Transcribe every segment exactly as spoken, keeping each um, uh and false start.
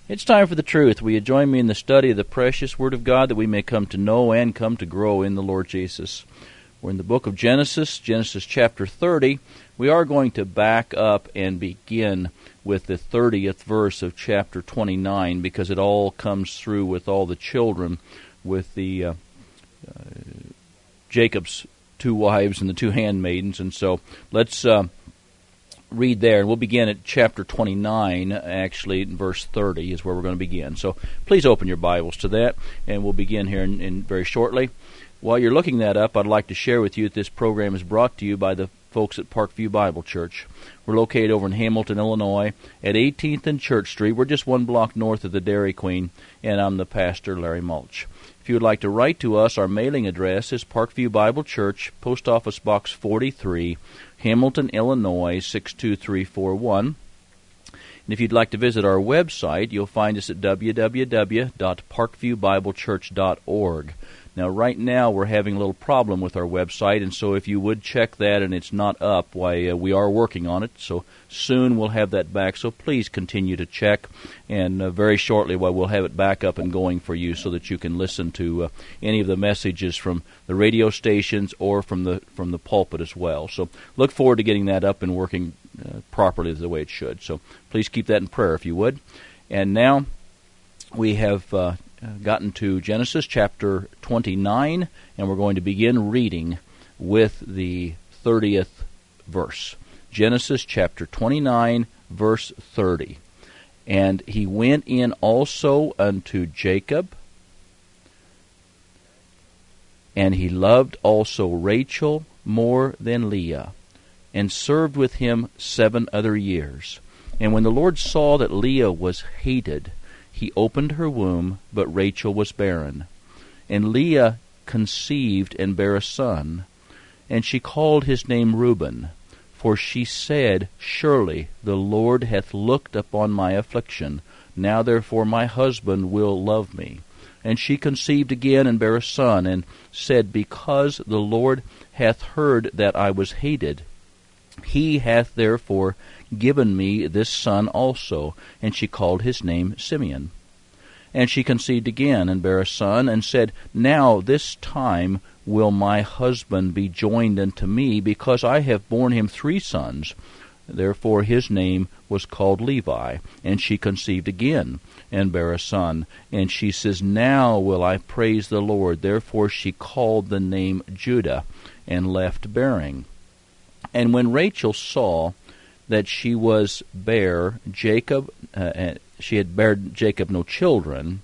It's time for the truth. Will you join me in the study of the precious Word of God that we may come to know and come to grow in the Lord Jesus? We're in the book of Genesis, Genesis chapter thirty. We are going to back up and begin with the thirtieth verse of chapter twenty-nine because it all comes through with all the children, with the uh, uh, Jacob's two wives and the two handmaidens. And so let's uh, read there, and we'll begin at chapter twenty-nine, actually, in verse thirty is where we're going to begin. So please open your Bibles to that, and we'll begin here in, in very shortly. While you're looking that up, I'd like to share with you that this program is brought to you by the folks at Parkview Bible Church. We're located over in Hamilton, Illinois, at eighteenth and Church Street. We're just one block north of the Dairy Queen, and I'm the pastor, Larry Mulch. If you would like to write to us, our mailing address is Parkview Bible Church, Post Office Box forty-three, Hamilton, Illinois, six two three four one. And if you'd like to visit our website, you'll find us at w w w dot parkview bible church dot org. Now, right now, we're having a little problem with our website, and so if you would check that and it's not up, why, uh, we are working on it, so soon we'll have that back, so please continue to check, and uh, very shortly, well, we'll have it back up and going for you so that you can listen to uh, any of the messages from the radio stations or from the from the pulpit as well. So look forward to getting that up and working uh, properly the way it should. So please keep that in prayer if you would. And now we have Uh, gotten to Genesis chapter twenty-nine, and we're going to begin reading with the thirtieth verse. Genesis chapter twenty-nine, verse thirty. And he went in also unto Jacob, and he loved also Rachel more than Leah, and served with him seven other years. And when the Lord saw that Leah was hated, he opened her womb, but Rachel was barren. And Leah conceived and bare a son, and she called his name Reuben, for she said, Surely the Lord hath looked upon my affliction, now therefore my husband will love me. And she conceived again and bare a son, and said, Because the Lord hath heard that I was hated, he hath therefore given me this son also. And she called his name Simeon. And she conceived again, and bare a son, and said, Now this time will my husband be joined unto me, because I have borne him three sons. Therefore his name was called Levi. And she conceived again, and bare a son. And she says, Now will I praise the Lord. Therefore she called the name Judah, and left bearing. And when Rachel saw that she was bare Jacob, uh, she had bare Jacob no children,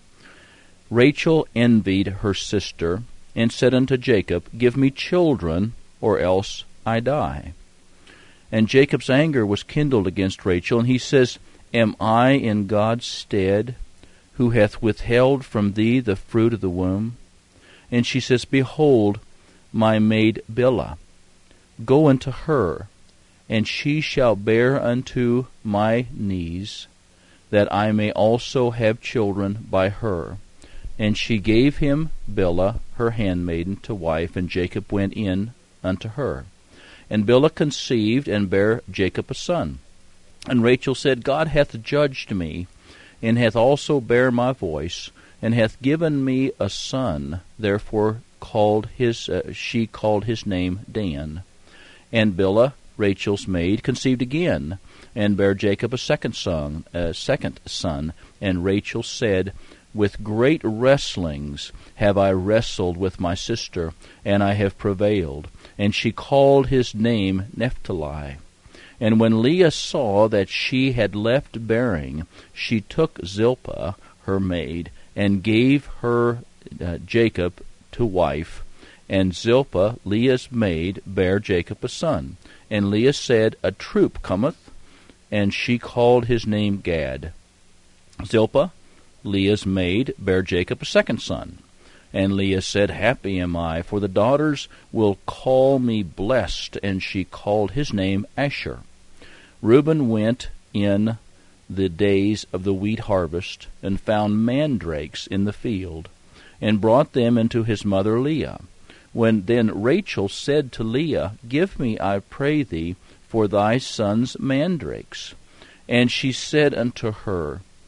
Rachel envied her sister, and said unto Jacob, Give me children, or else I die. And Jacob's anger was kindled against Rachel, and he says, Am I in God's stead, who hath withheld from thee the fruit of the womb? And she says, Behold, my maid Bilhah, go unto her, and she shall bear unto my knees, that I may also have children by her. And she gave him Bilhah, her handmaiden, to wife, and Jacob went in unto her. And Bilhah conceived, and bare Jacob a son. And Rachel said, God hath judged me, and hath also bare my voice, and hath given me a son. Therefore called his uh, she called his name Dan. And Bilhah, Rachel's maid, conceived again, and bare Jacob a second son, a second son. And Rachel said, With great wrestlings have I wrestled with my sister, and I have prevailed. And she called his name Naphtali. And when Leah saw that she had left bearing, she took Zilpah, her maid, and gave her uh, Jacob to wife. And Zilpah, Leah's maid, bare Jacob a son. And Leah said, A troop cometh, and she called his name Gad. Zilpah, Leah's maid, bare Jacob a second son. And Leah said, Happy am I, for the daughters will call me blessed. And she called his name Asher. Reuben went in the days of the wheat harvest, and found mandrakes in the field, and brought them into his mother Leah. When then Rachel said to Leah, Give me, I pray thee, for thy son's mandrakes. And she said unto her,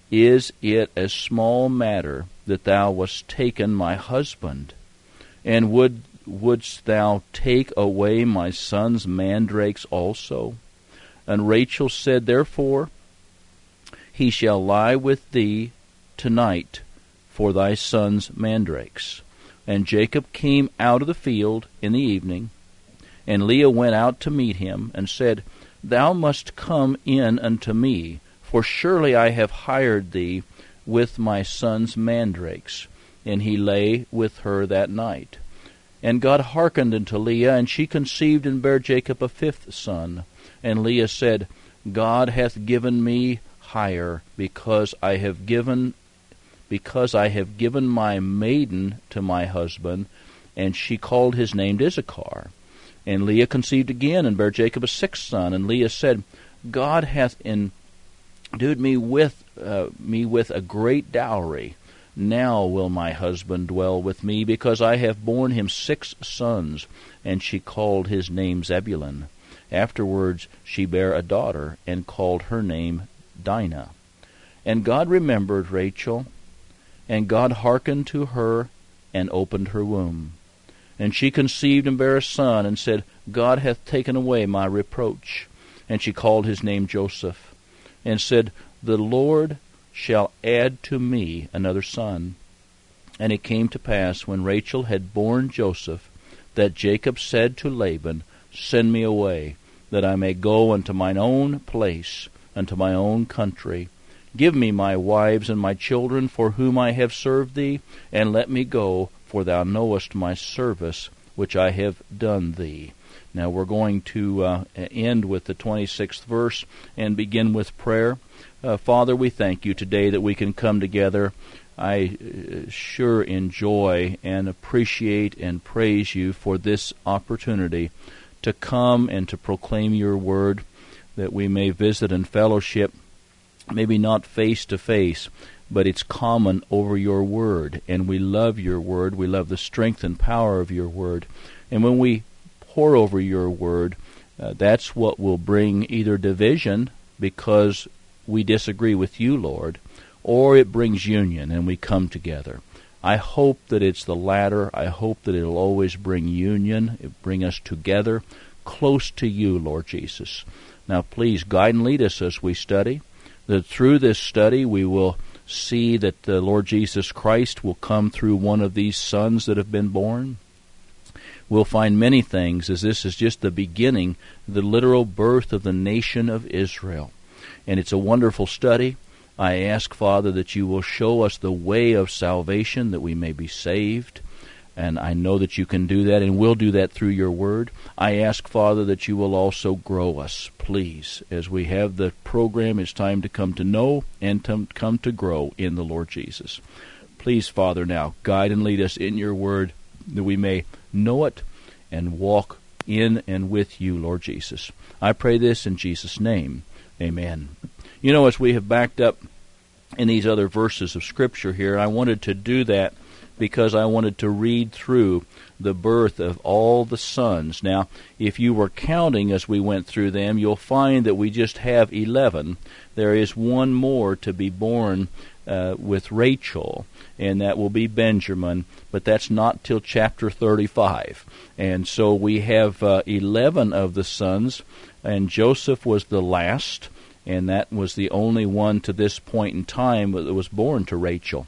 Is it a small matter that thou wast taken my husband? And would wouldst thou take away my son's mandrakes also? And Rachel said, Therefore he shall lie with thee tonight for thy son's mandrakes. And Jacob came out of the field in the evening, and Leah went out to meet him, and said, Thou must come in unto me, for surely I have hired thee with my son's mandrakes. And he lay with her that night. And God hearkened unto Leah, and she conceived and bare Jacob a fifth son. And Leah said, God hath given me hire, because I have given because I have given my maiden to my husband. And she called his name Issachar. And Leah conceived again, and bare Jacob a sixth son. And Leah said, God hath endued me with uh, me with a great dowry. Now will my husband dwell with me, because I have borne him six sons. And she called his name Zebulun. Afterwards she bare a daughter, and called her name Dinah. And God remembered Rachel, and God hearkened to her, and opened her womb. And she conceived and bare a son, and said, God hath taken away my reproach. And she called his name Joseph, and said, The Lord shall add to me another son. And it came to pass, when Rachel had borne Joseph, that Jacob said to Laban, Send me away, that I may go unto mine own place, unto my own country. Give me my wives and my children, for whom I have served thee, and let me go, for thou knowest my service, which I have done thee. Now we're going to uh, end with the twenty-sixth verse and begin with prayer. Uh, Father, we thank you today that we can come together. I uh, sure enjoy and appreciate and praise you for this opportunity to come and to proclaim your word, that we may visit and fellowship, maybe not face to face, but it's common over your word, and we love your word. We love the strength and power of your word. And when we pour over your word, uh, that's what will bring either division, because we disagree with you, Lord, or it brings union and we come together. I hope that it's the latter. I hope that it'll always bring union, it bring us together, close to you, Lord Jesus. Now please guide and lead us as we study, that through this study we will see that the Lord Jesus Christ will come through one of these sons that have been born. We'll find many things, as this is just the beginning, the literal birth of the nation of Israel. And it's a wonderful study. I ask, Father, that you will show us the way of salvation, that we may be saved. And I know that you can do that, and will do that through your word. I ask, Father, that you will also grow us, please. As we have the program, it's time to come to know and to come to grow in the Lord Jesus. Please, Father, now guide and lead us in your word, that we may know it and walk in and with you, Lord Jesus. I pray this in Jesus' name. Amen. You know, as we have backed up in these other verses of Scripture here, I wanted to do that because I wanted to read through the birth of all the sons. Now, if you were counting as we went through them, you'll find that we just have eleven. There is one more to be born uh, with Rachel, and that will be Benjamin, but that's not till chapter thirty-five. And so we have uh, eleven of the sons, and Joseph was the last, and that was the only one to this point in time that was born to Rachel.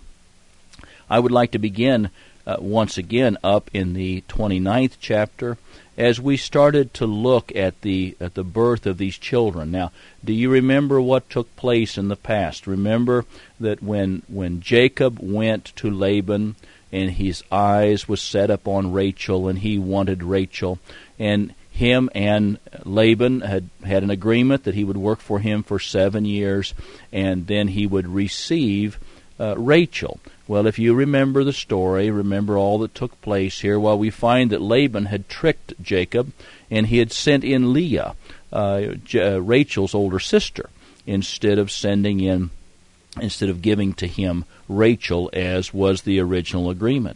I would like to begin uh, once again up in the twenty-ninth chapter as we started to look at the at the birth of these children. Now, do you remember what took place in the past? Remember that when when Jacob went to Laban and his eyes was set upon Rachel and he wanted Rachel, and him and Laban had had an agreement that he would work for him for seven years and then he would receive uh, Rachel. Well, if you remember the story, remember all that took place here, well, we find that Laban had tricked Jacob, and he had sent in Leah, uh, J- uh, Rachel's older sister, instead of sending in, instead of giving to him Rachel, as was the original agreement.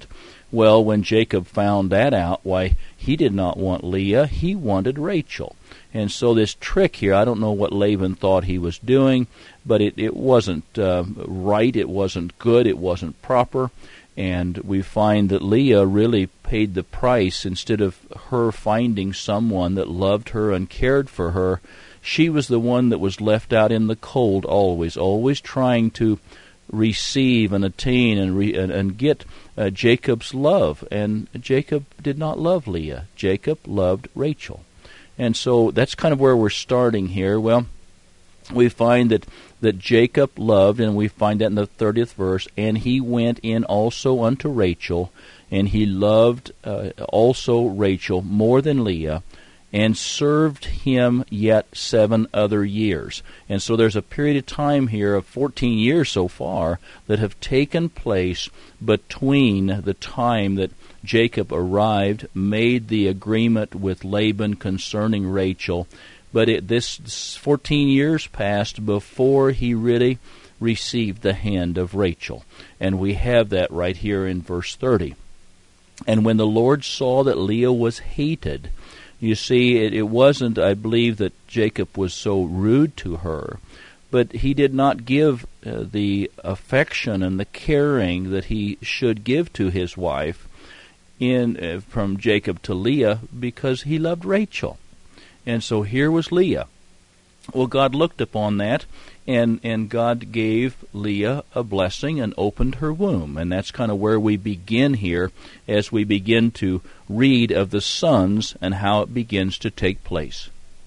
Well, when Jacob found that out, why, he did not want Leah, he wanted Rachel. And so this trick here, I don't know what Laban thought he was doing, but it, it wasn't uh, right, it wasn't good, it wasn't proper. And we find that Leah really paid the price. Instead of her finding someone that loved her and cared for her, she was the one that was left out in the cold always, always trying to receive and attain and, re, and, and get uh, Jacob's love. And Jacob did not love Leah. Jacob loved Rachel. And so that's kind of where we're starting here. Well, we find that, that Jacob loved, and we find that in the thirtieth verse, and he went in also unto Rachel, and he loved uh, also Rachel more than Leah, and served him yet seven other years. And so there's a period of time here of fourteen years so far that have taken place between the time that Jacob arrived, made the agreement with Laban concerning Rachel, but it, this fourteen years passed before he really received the hand of Rachel. And we have that right here in verse thirty. And when the Lord saw that Leah was hated, you see, it, it wasn't, I believe, that Jacob was so rude to her, but he did not give uh, the affection and the caring that he should give to his wife in uh, from Jacob to Leah, because he loved Rachel. And so here was Leah. Well, God looked upon that, and, and God gave Leah a blessing and opened her womb. And that's kind of where we begin here as we begin to read of the sons and how it begins to take place.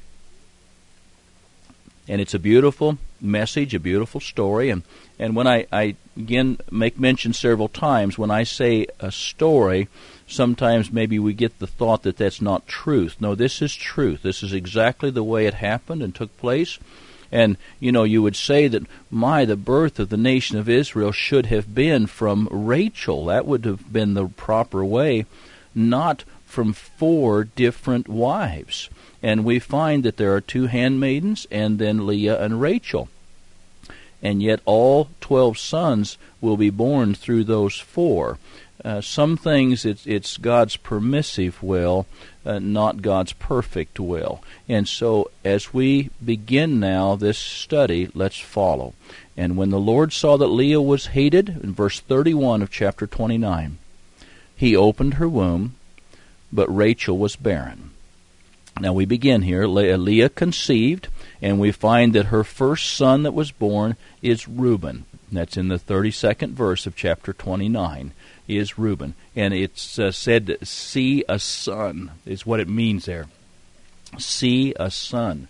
And it's a beautiful message, a beautiful story. And, and when I, I, again, make mention several times, when I say a story, sometimes maybe we get the thought that that's not truth. No, this is truth. This is exactly the way it happened and took place. And, you know, you would say that, my, the birth of the nation of Israel should have been from Rachel. That would have been the proper way, not from four different wives. And we find that there are two handmaidens, and then Leah and Rachel. And yet all twelve sons will be born through those four. Uh, some things it's, it's God's permissive will, uh, not God's perfect will. And so as we begin now this study, let's follow. And when the Lord saw that Leah was hated, in verse thirty-one of chapter twenty-nine, he opened her womb, but Rachel was barren. Now we begin here. Le- Leah conceived, and we find that her first son that was born is Reuben. That's in the thirty-second verse of chapter twenty-nine, is Reuben. And it's uh, said, see a son, is what it means there. See a son.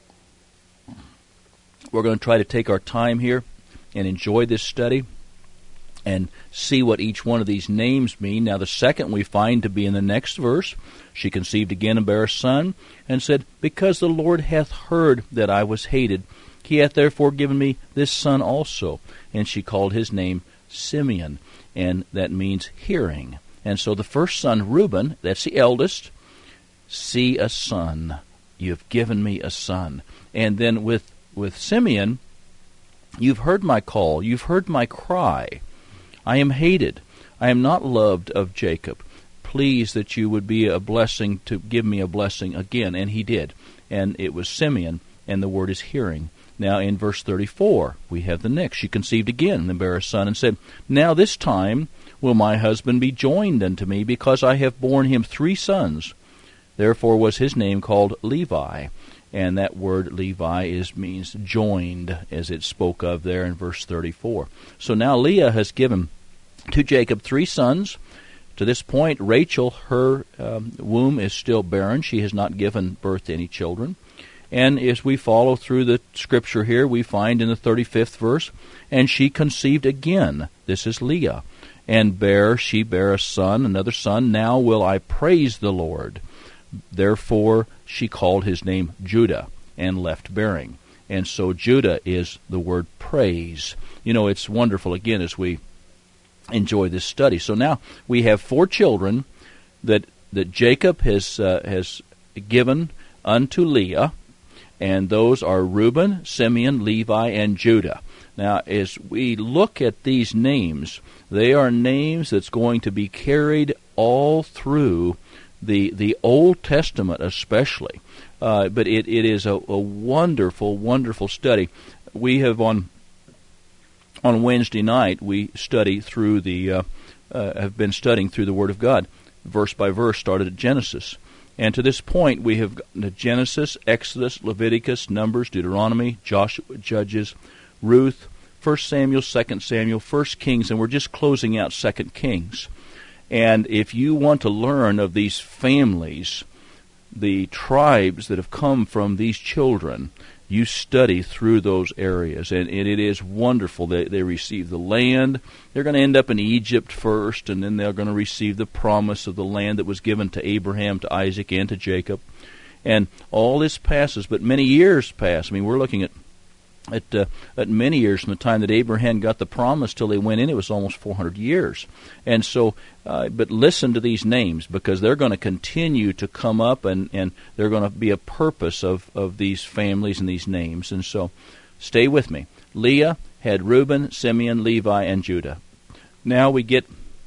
We're going to try to take our time here and enjoy this study and see what each one of these names mean. Now the second we find to be in the next verse. She conceived again and bare a son, and said, because the Lord hath heard that I was hated, he hath therefore given me this son also. And she called his name Simeon, and that means hearing. And so the first son, Reuben, that's the eldest, see a son. You've given me a son. And then with, with Simeon, you've heard my call, you've heard my cry. I am hated. I am not loved of Jacob. Please that you would be a blessing to give me a blessing again. And he did. And it was Simeon, and the word is hearing. Now in verse thirty-four, we have the next. She conceived again and bare a son, and said, now this time will my husband be joined unto me, because I have borne him three sons. Therefore was his name called Levi. And that word Levi is means joined, as it spoke of there in verse thirty-four. So now Leah has given to Jacob three sons. To this point, Rachel, her um, womb is still barren. She has not given birth to any children. And as we follow through the scripture here, we find in the thirty-fifth verse, and she conceived again. This is Leah. And bare, she bare a son, another son. Now will I praise the Lord. Therefore she called his name Judah, and left bearing. And so Judah is the word praise. You know, it's wonderful, again, as we enjoy this study. So now we have four children that that Jacob has uh, has given unto Leah, and those are Reuben, Simeon, Levi, and Judah. Now, as we look at these names, they are names that's going to be carried all through the the Old Testament especially. Uh, but it, it is a, a wonderful, wonderful study. We have on on Wednesday night, we study through the, uh, uh, have been studying through the Word of God, verse by verse, started at Genesis. And to this point, we have gotten to Genesis, Exodus, Leviticus, Numbers, Deuteronomy, Joshua, Judges, Ruth, First Samuel, Second Samuel, First Kings, and we're just closing out Second Kings. And if you want to learn of these families, the tribes that have come from these children, you study through those areas, and, and it is wonderful. They, they receive the land. They're going to end up in Egypt first, and then they're going to receive the promise of the land that was given to Abraham, to Isaac, and to Jacob. And all this passes, but many years pass. I mean, we're looking at At, uh, at many years from the time that Abraham got the promise till they went in, it was almost four hundred years. And so, uh, but listen to these names, because they're going to continue to come up, and, and they're going to be a purpose of, of these families and these names. And so, stay with me. Leah had Reuben, Simeon, Levi, and Judah. Now we get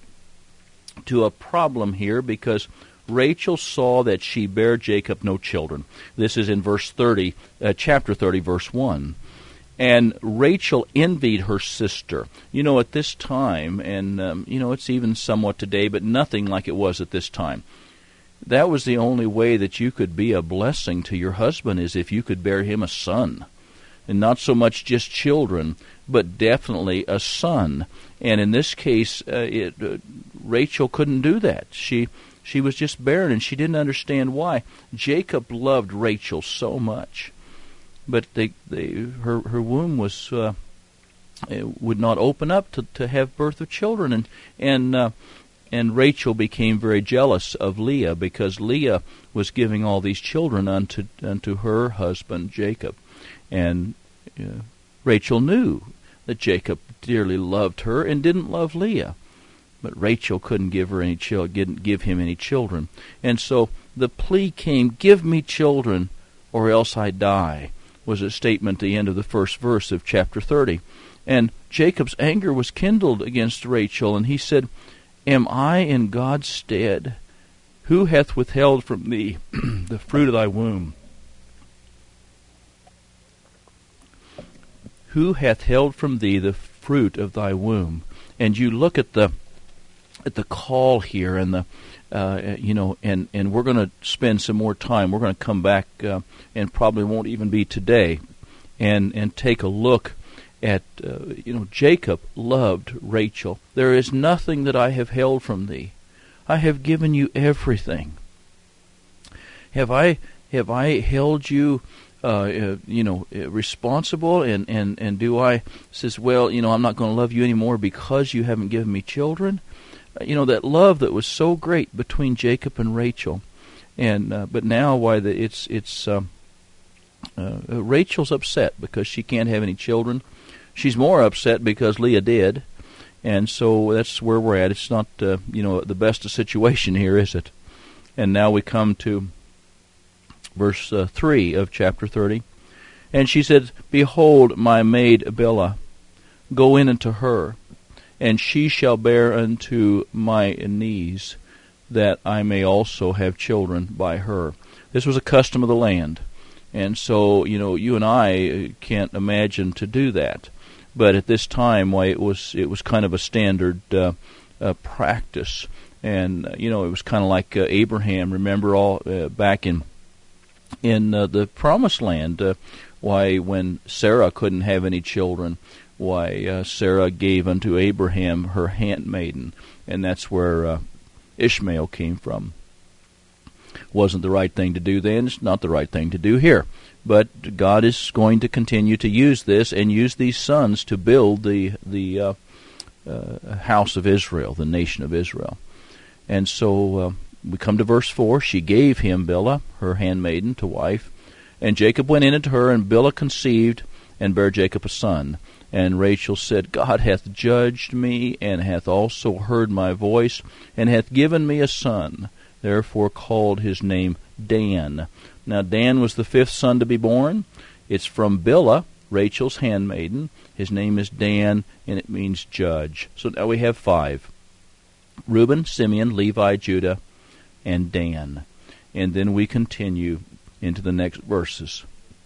to a problem here, because Rachel saw that she bare Jacob no children. This is in verse thirty, uh, chapter thirty, verse one. And Rachel envied her sister. You know, at this time, and, um, you know, it's even somewhat today, but nothing like it was at this time. That was the only way that you could be a blessing to your husband, is if you could bear him a son. And not so much just children, but definitely a son. And in this case, uh, it, uh, Rachel couldn't do that. She she was just barren, and she didn't understand why. Jacob loved Rachel so much. But they, they, her her womb was uh, would not open up to, to have birth of children, and and uh, and Rachel became very jealous of Leah, because Leah was giving all these children unto unto her husband Jacob, and uh, Rachel knew that Jacob dearly loved her and didn't love Leah, but Rachel couldn't give her any children, didn't give him any children, and so the plea came: "Give me children, or else I die," was a statement at the end of the first verse of chapter thirty. And Jacob's anger was kindled against Rachel, and he said, "Am I in God's stead? Who hath withheld from thee the fruit of thy womb? Who hath held from thee the fruit of thy womb?" And you look at the at the call here, and the Uh, you know, and, and we're going to spend some more time. We're going to come back, uh, and probably won't even be today, and and take a look at, uh, you know, Jacob loved Rachel. "There is nothing that I have held from thee. I have given you everything. Have I have I held you, uh, uh, you know, responsible? And, and, and do I says, well, you know, I'm not going to love you anymore because you haven't given me children?" You know, that love that was so great between Jacob and Rachel, and uh, but now, why the it's it's um, uh, Rachel's upset because she can't have any children. She's more upset because Leah did, and so that's where we're at. It's not uh, you know the best of situation here, is it? And now we come to verse uh, three of chapter thirty, and she said, "Behold, my maid Bilhah, go in unto her, and she shall bear unto my knees, that I may also have children by her." This was a custom of the land, and so, you know, you and I can't imagine to do that. But at this time, why, it was it was kind of a standard uh, uh, practice, and uh, you know, it was kind of like uh, Abraham. Remember, all uh, back in in uh, the Promised Land, uh, why when Sarah couldn't have any children, why uh, Sarah gave unto Abraham her handmaiden, and that's where uh, Ishmael came from. Wasn't the right thing to do then. It's not the right thing to do here. But God is going to continue to use this and use these sons to build the the uh, uh, house of Israel, the nation of Israel. And so uh, we come to verse four. She gave him Bilhah, her handmaiden, to wife. And Jacob went in unto her, and Bilhah conceived, and bare Jacob a son. And Rachel said, God hath judged me, and hath also heard my voice, and hath given me a son. Therefore called his name Dan. Now Dan was the fifth son to be born. It's from Bilhah Rachel's handmaiden. His name is Dan, and it means judge. So now we have five. Reuben, Simeon, Levi, Judah, and Dan. And then we continue into the next verses.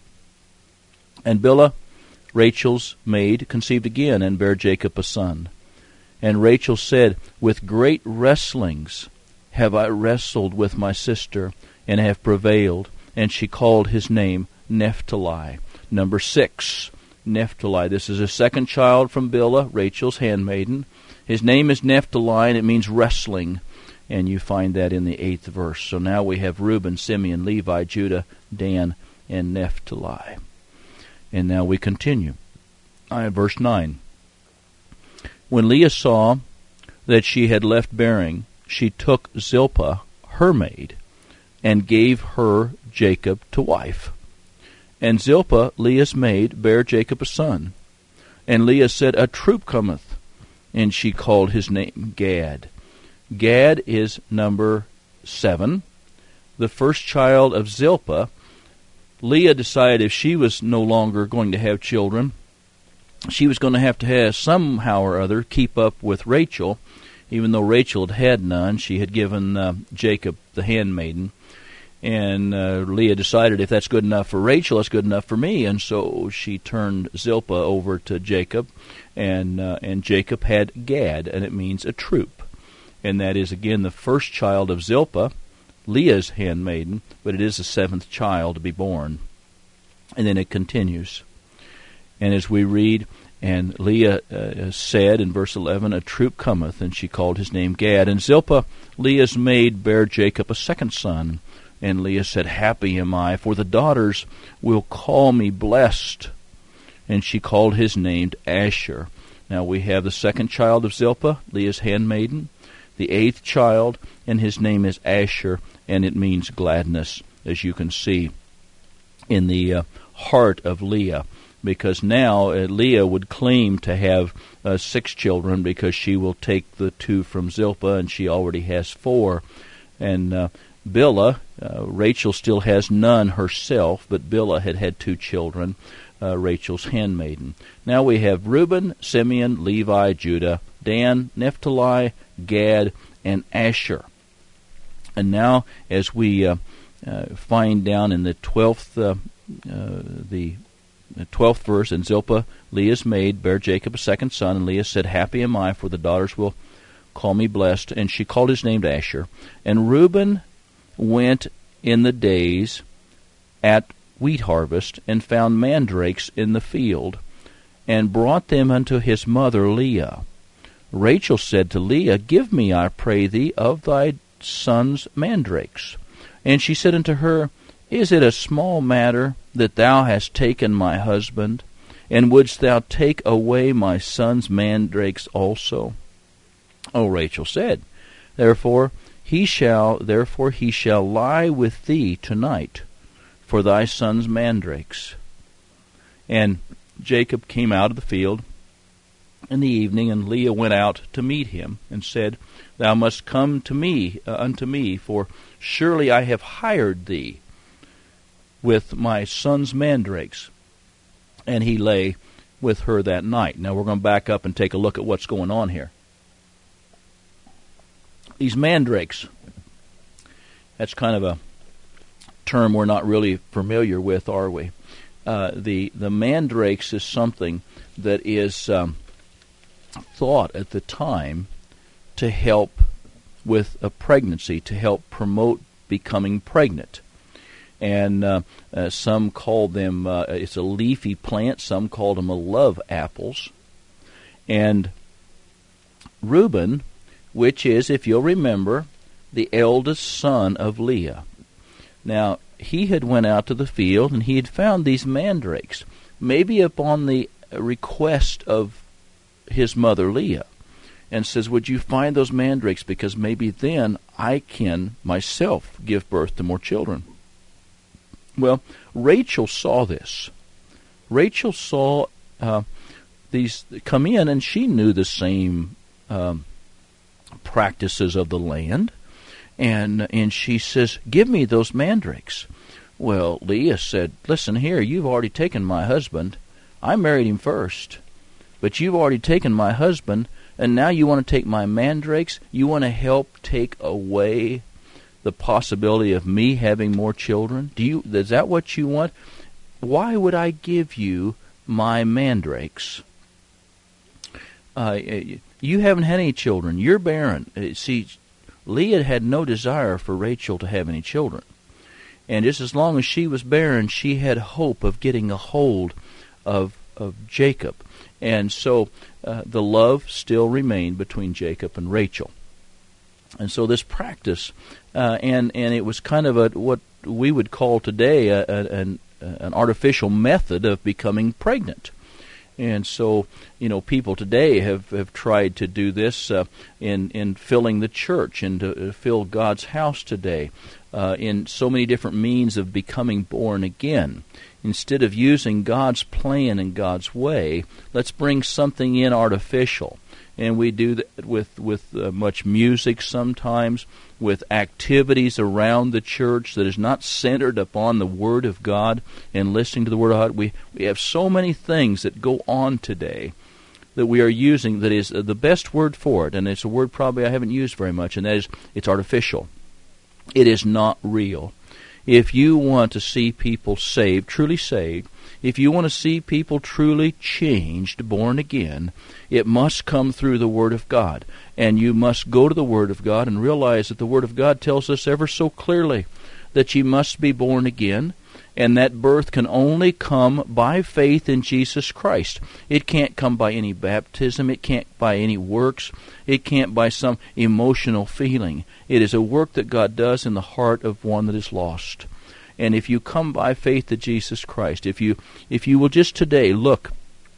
And Bilhah, Rachel's maid, conceived again, and bare Jacob a son. And Rachel said, With great wrestlings have I wrestled with my sister, and have prevailed. And she called his name Naphtali. Number six, Naphtali. This is a second child from Bilhah, Rachel's handmaiden. His name is Naphtali, and it means wrestling. And you find that in the eighth verse. So now we have Reuben, Simeon, Levi, Judah, Dan, and Naphtali. And now we continue. I have verse nine. When Leah saw that she had left bearing, she took Zilpah, her maid, and gave her Jacob to wife. And Zilpah, Leah's maid, bare Jacob a son. And Leah said, A troop cometh. And she called his name Gad. Gad is number seven. The first child of Zilpah. Leah decided if she was no longer going to have children, she was going to have to have somehow or other keep up with Rachel. Even though Rachel had had none, she had given uh, Jacob the handmaiden. And uh, Leah decided if that's good enough for Rachel, that's good enough for me. And so she turned Zilpah over to Jacob, and uh, and Jacob had Gad, and it means a troop. And that is, again, the first child of Zilpah, Leah's handmaiden, but it is the seventh child to be born. And then it continues. And as we read, and Leah uh, said in verse eleven, A troop cometh, and she called his name Gad. And Zilpah, Leah's maid, bare Jacob a second son. And Leah said, Happy am I, for the daughters will call me blessed. And she called his name Asher. Now we have the second child of Zilpah, Leah's handmaiden, the eighth child, and his name is Asher, and it means gladness, as you can see in the uh, heart of Leah. Because now uh, Leah would claim to have uh, six children because she will take the two from Zilpah, and she already has four. And uh, Bilhah, uh, Rachel still has none herself, but Bilhah had had two children, uh, Rachel's handmaiden. Now we have Reuben, Simeon, Levi, Judah, Dan, Naphtali, Gad, and Asher. And now as we uh, uh, find down in the twelfth, uh, uh, the twelfth verse, and Zilpah, Leah's maid, bare Jacob a second son, and Leah said, Happy am I, for the daughters will call me blessed. And she called his name Asher. And Reuben went in the days at wheat harvest, and found mandrakes in the field, and brought them unto his mother Leah. Rachel said to Leah, Give me, I pray thee, of thy son's mandrakes. And she said unto her, Is it a small matter that thou hast taken my husband, and wouldst thou take away my son's mandrakes also? O Rachel said, Therefore he shall, therefore he shall lie with thee tonight for thy son's mandrakes. And Jacob came out of the field in the evening, and Leah went out to meet him, and said, Thou must come to me uh, unto me, for surely I have hired thee with my son's mandrakes. And he lay with her that night. Now we're going to back up and take a look at what's going on here. These mandrakes, that's kind of a term we're not really familiar with, are we? Uh, the the mandrakes is something that is um, thought at the time to help with a pregnancy, to help promote becoming pregnant. And uh, uh, some call them, uh, it's a leafy plant, some called them a love apples. And Reuben, which is, if you'll remember, the eldest son of Leah. Now, he had went out to the field, and he had found these mandrakes, maybe upon the request of his mother Leah, and says, Would you find those mandrakes, because maybe then I can myself give birth to more children. Well, Rachel saw this. Rachel saw uh, these come in, and she knew the same um, practices of the land, and and she says, Give me those mandrakes. Well, Leah said, Listen here, you've already taken my husband. I married him first, but you've already taken my husband, and now you want to take my mandrakes? You want to help take away the possibility of me having more children? Do you? Is that what you want? Why would I give you my mandrakes? Uh, you haven't had any children. You're barren. See, Leah had no desire for Rachel to have any children. And just as long as she was barren, she had hope of getting a hold of, of Jacob. And so uh, the love still remained between Jacob and Rachel. And so this practice, uh, and, and it was kind of a what we would call today a, a, an, an artificial method of becoming pregnant. And so, you know, people today have, have tried to do this uh, in in filling the church and to fill God's house today uh, in so many different means of becoming born again. Instead of using God's plan and God's way, let's bring something in artificial. And we do that with, with uh, much music sometimes, with activities around the church that is not centered upon the Word of God and listening to the Word of God. We, we have so many things that go on today that we are using that is uh, the best word for it, and it's a word probably I haven't used very much, and that is it's artificial. It is not real. If you want to see people saved, truly saved, if you want to see people truly changed, born again, it must come through the Word of God. And you must go to the Word of God and realize that the Word of God tells us ever so clearly that you must be born again, and that birth can only come by faith in Jesus Christ. It can't come by any baptism. It can't by any works. It can't by some emotional feeling. It is a work that God does in the heart of one that is lost. And if you come by faith to Jesus Christ, if you if you will just today look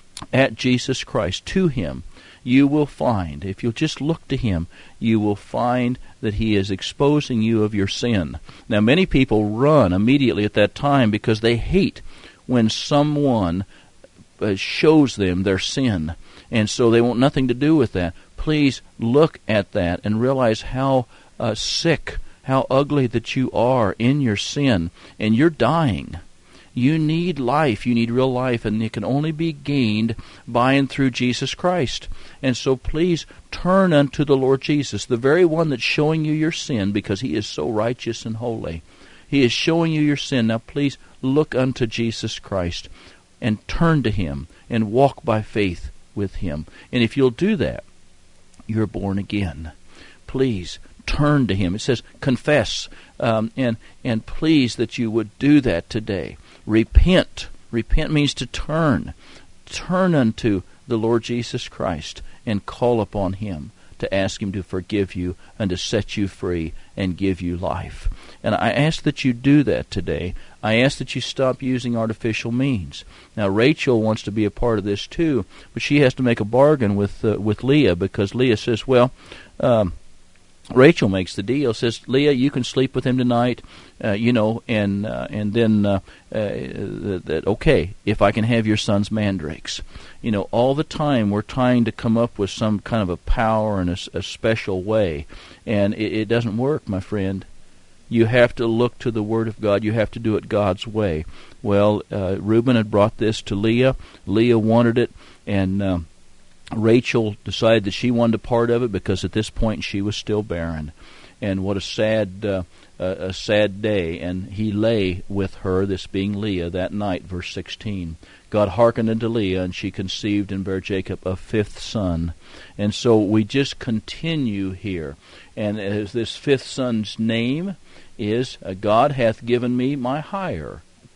at Jesus Christ, to Him, you will find, if you'll just look to Him, you will find that He is exposing you of your sin. Now, many people run immediately at that time because they hate when someone uh, shows them their sin, and so they want nothing to do with that. Please look at that and realize how uh, sick, how ugly that you are in your sin, and you're dying. You need life. You need real life, and it can only be gained by and through Jesus Christ. And so please turn unto the Lord Jesus, the very one that's showing you your sin, because He is so righteous and holy. He is showing you your sin. Now please look unto Jesus Christ and turn to Him and walk by faith with Him. And if you'll do that, you're born again. Please turn to Him. It says confess, um, and and please that you would do that today. Repent. Repent means to turn. Turn unto the Lord Jesus Christ and call upon Him to ask Him to forgive you and to set you free and give you life. And I ask that you do that today. I ask that you stop using artificial means. Now, Rachel wants to be a part of this too, but she has to make a bargain with uh, with Leah, because Leah says, well, um, Rachel makes the deal, says, Leah, you can sleep with him tonight, uh, you know, and uh, and then, uh, uh, that okay, if I can have your son's mandrakes. You know, all the time we're trying to come up with some kind of a power and a, a special way, and it, it doesn't work, my friend. You have to look to the Word of God. You have to do it God's way. Well, uh, Reuben had brought this to Leah. Leah wanted it, and Um, Rachel decided that she wanted a part of it because at this point she was still barren. And what a sad uh, uh, a sad day. And he lay with her, this being Leah, that night, verse sixteen. God hearkened unto Leah, and she conceived and bare Jacob a fifth son. And so we just continue here. And as this fifth son's name is, uh, God hath given me my hire.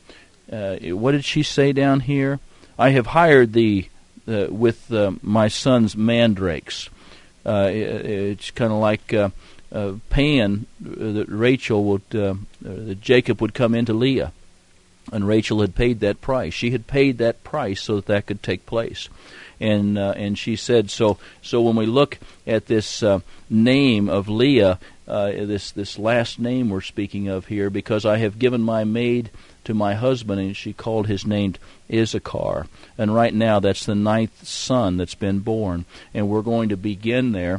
Uh, what did she say down here? I have hired thee Uh, with uh, my son's mandrakes. Uh, it, it's kind of like uh, uh, paying uh, that Rachel would, uh, uh, that Jacob would come into Leah, and Rachel had paid that price. She had paid that price so that that could take place, and uh, and she said so. So when we look at this uh, name of Leah, uh, this this last name we're speaking of here, because I have given my maid to my husband, and she called his name Issachar. And right now that's the ninth son that's been born, and we're going to begin there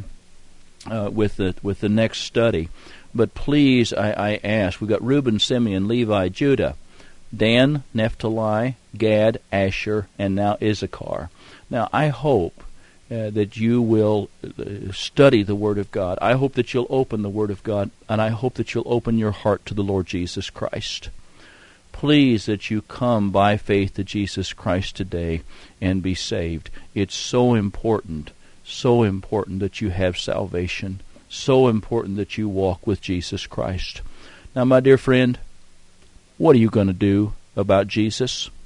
uh, with the with the next study. But please, I, I ask, we've got Reuben, Simeon, Levi, Judah. Dan, Naphtali, Gad, Asher, and now Issachar. Now, I hope uh, that you will uh, study the Word of God. I hope that you'll open the Word of God, and I hope that you'll open your heart to the Lord Jesus Christ. Please that you come by faith to Jesus Christ today and be saved. It's so important, so important that you have salvation, so important that you walk with Jesus Christ. Now, my dear friend, what are you going to do about Jesus?